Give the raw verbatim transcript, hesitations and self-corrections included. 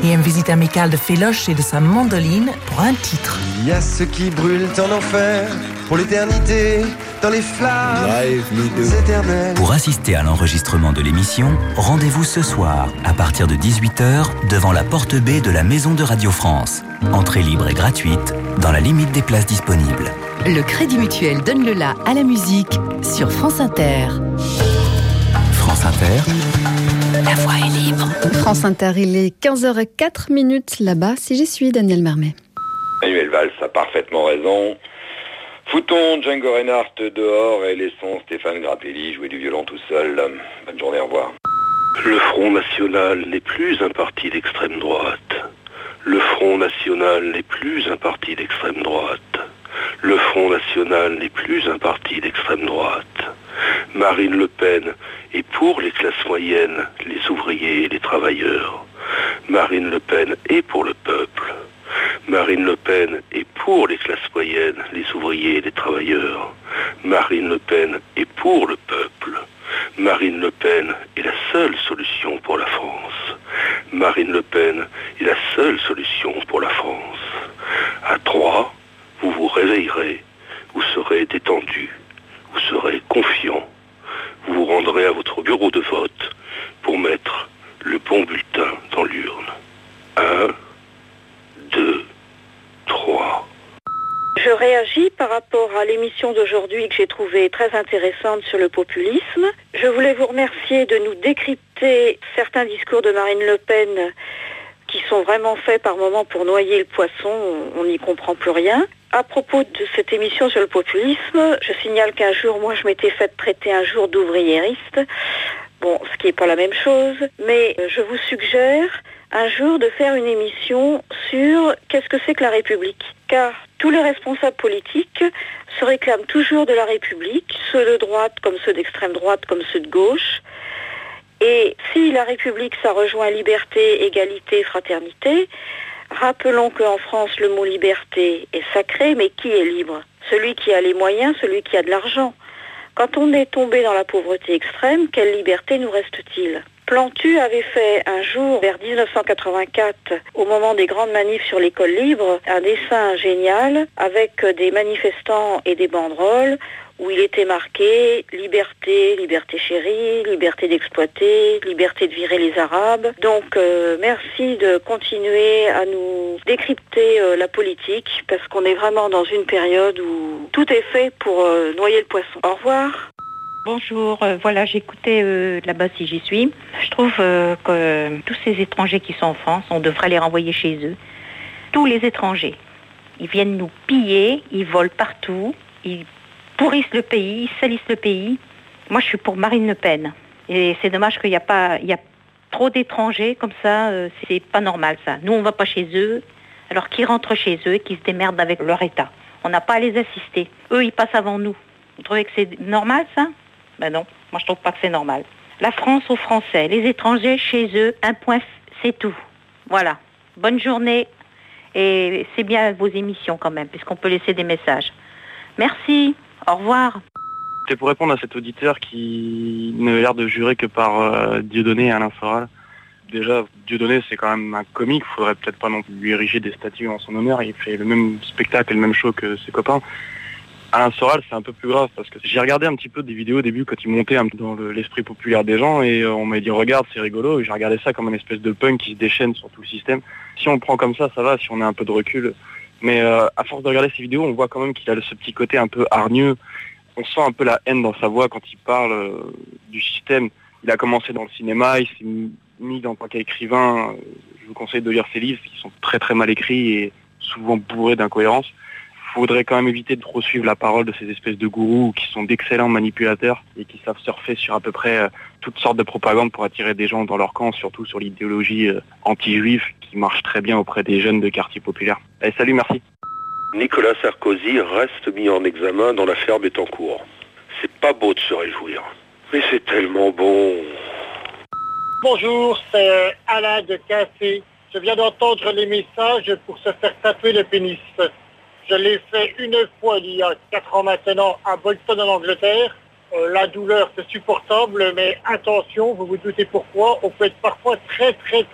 et une visite amicale de Féloche et de sa mandoline pour un titre. Il y a ceux qui brûlent en enfer pour l'éternité, dans les flammes éternelles. Pour assister à l'enregistrement de l'émission, rendez-vous ce soir, à partir de dix-huit heures, devant la porte B de la Maison de Radio France. Entrée libre et gratuite, dans la limite des places disponibles. Le Crédit Mutuel donne le la à la musique sur France Inter. France Inter, la voix est libre. France Inter, il est quinze heures zéro quatre là-bas, si j'y suis, Daniel Mermet. Manuel Valls a parfaitement raison. Foutons Django Reinhardt dehors et laissons Stéphane Grappelli jouer du violon tout seul. Bonne journée, au revoir. Le Front National n'est plus un parti d'extrême droite. Le Front National n'est plus un parti d'extrême droite. Le Front National n'est plus un parti d'extrême droite. Marine Le Pen est pour les classes moyennes, les ouvriers et les travailleurs. Marine Le Pen est pour le peuple. Marine Le Pen est pour les classes moyennes, les ouvriers et les travailleurs. Marine Le Pen est pour le peuple. Marine Le Pen est la seule solution pour la France. Marine Le Pen est la seule solution pour la France. À trois, vous vous réveillerez, vous serez détendu, vous serez confiant. Vous vous rendrez à votre bureau de vote pour mettre le bon bulletin dans l'urne. Un, deux, trois. Je réagis par rapport à l'émission d'aujourd'hui que j'ai trouvée très intéressante sur le populisme. Je voulais vous remercier de nous décrypter certains discours de Marine Le Pen qui sont vraiment faits par moments pour noyer le poisson, on n'y comprend plus rien. À propos de cette émission sur le populisme, je signale qu'un jour, moi je m'étais fait traiter un jour d'ouvriériste, bon, ce qui n'est pas la même chose, mais je vous suggère un jour de faire une émission sur qu'est-ce que c'est que la République. Car tous les responsables politiques se réclament toujours de la République, ceux de droite comme ceux d'extrême droite comme ceux de gauche. Et si la République, ça rejoint liberté, égalité, fraternité, rappelons qu'en France, le mot liberté est sacré, mais qui est libre ? Celui qui a les moyens, celui qui a de l'argent. Quand on est tombé dans la pauvreté extrême, quelle liberté nous reste-t-il ? Plantu avait fait un jour, vers dix-neuf cent quatre-vingt-quatre, au moment des grandes manifs sur l'école libre, un dessin génial avec des manifestants et des banderoles où il était marqué « Liberté, liberté chérie, liberté d'exploiter, liberté de virer les Arabes ». Donc euh, merci de continuer à nous décrypter euh, la politique parce qu'on est vraiment dans une période où tout est fait pour euh, noyer le poisson. Au revoir. Bonjour, euh, voilà, j'écoutais euh, là-bas si j'y suis. Je trouve euh, que euh, tous ces étrangers qui sont en France, on devrait les renvoyer chez eux. Tous les étrangers, ils viennent nous piller, ils volent partout, ils pourrissent le pays, ils salissent le pays. Moi, je suis pour Marine Le Pen. Et c'est dommage qu'il n'y a pas, il y a trop d'étrangers comme ça, euh, c'est pas normal ça. Nous, on ne va pas chez eux, alors qu'ils rentrent chez eux et qu'ils se démerdent avec leur État. On n'a pas à les assister. Eux, ils passent avant nous. Vous trouvez que c'est normal ça ? Ben non, moi je trouve pas que c'est normal. La France aux Français, les étrangers chez eux, un point, c'est tout. Voilà. Bonne journée et c'est bien vos émissions quand même, puisqu'on peut laisser des messages. Merci, au revoir. C'est pour répondre à cet auditeur qui n'a l'air de jurer que par euh, Dieudonné et Alain Soral. Déjà, Dieudonné, c'est quand même un comique, il faudrait peut-être pas non plus lui ériger des statues en son honneur, il fait le même spectacle et le même show que ses copains. Alain Soral, c'est un peu plus grave parce que j'ai regardé un petit peu des vidéos au début quand il montait dans le, l'esprit populaire des gens et on m'a dit regarde, c'est rigolo, et j'ai regardé ça comme une espèce de punk qui se déchaîne sur tout le système. Si on le prend comme ça, ça va, si on a un peu de recul. Mais euh, à force de regarder ces vidéos, on voit quand même qu'il a ce petit côté un peu hargneux. On sent un peu la haine dans sa voix quand il parle euh, du système. Il a commencé dans le cinéma, il s'est mis en tant qu'écrivain. Je vous conseille de lire ses livres qui sont très très mal écrits et souvent bourrés d'incohérences. Il faudrait quand même éviter de trop suivre la parole de ces espèces de gourous qui sont d'excellents manipulateurs et qui savent surfer sur à peu près euh, toutes sortes de propagandes pour attirer des gens dans leur camp, surtout sur l'idéologie euh, anti-juif qui marche très bien auprès des jeunes de quartiers populaires. Allez, salut, merci. Nicolas Sarkozy reste mis en examen dans l'affaire Bettencourt. C'est pas beau de se réjouir, mais c'est tellement bon. Bonjour, c'est Alain de Quincy. Je viens d'entendre les messages pour se faire tatouer le pénis. Je l'ai fait une fois il y a quatre ans maintenant à Bolton en Angleterre. Euh, la douleur c'est supportable, mais attention, vous vous doutez pourquoi, on peut être parfois très très